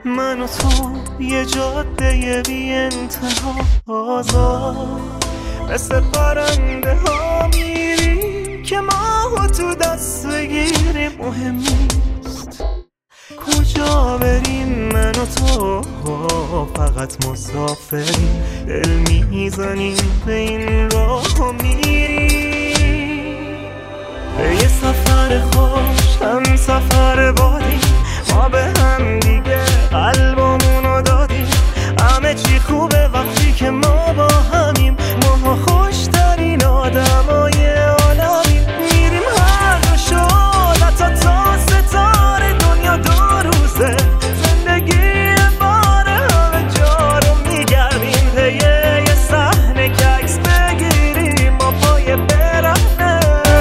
من و تو یه جاده بی انتها آزاد، مثل پرنده ها میریم که ماهو تو دست بگیریم. مهم نیست کجا بریم، من و تو فقط مسافریم. دل میزنیم به این راه و میریم به یه سفر خوش، هم سفر بادیم. ما به هم دیگه قلبمونو دادیم. همه چی خوبه وقتی که ما با همیم. ما خوشترین آدمای عالمیم. میریم هر دو شعلت تا ستاره. دنیا دو روزه، زندگی باره. همه جا رو میگردیم به یه صحنه که عکس بگیریم. ما پای برهنه.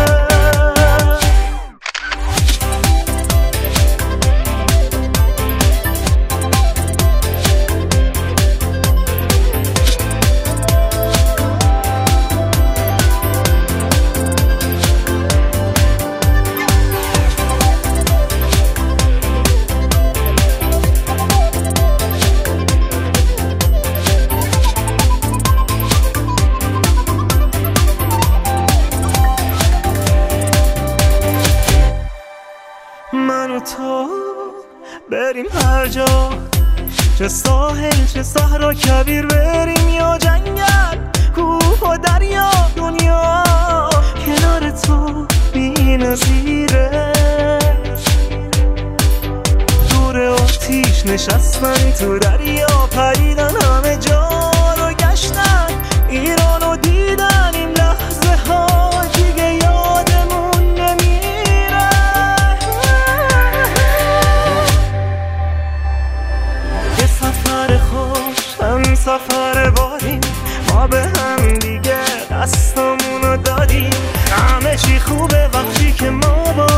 من و تو بریم هر جا، چه ساحل چه صحرا کویر. بریم یا جنگل، کوه و دریا. دنیا کنار تو بی نظیره. دور آتیش نشستن تو دریا، پریدن همه جا رو گشتن. ایران رو دیدن، این لحظه ها دیگه یادمون نمیره. یه سفر خوش، هم سفر بادیم. ما به هم دیگه دستمونو دادیم. همه چی خوبه وقتی که ما با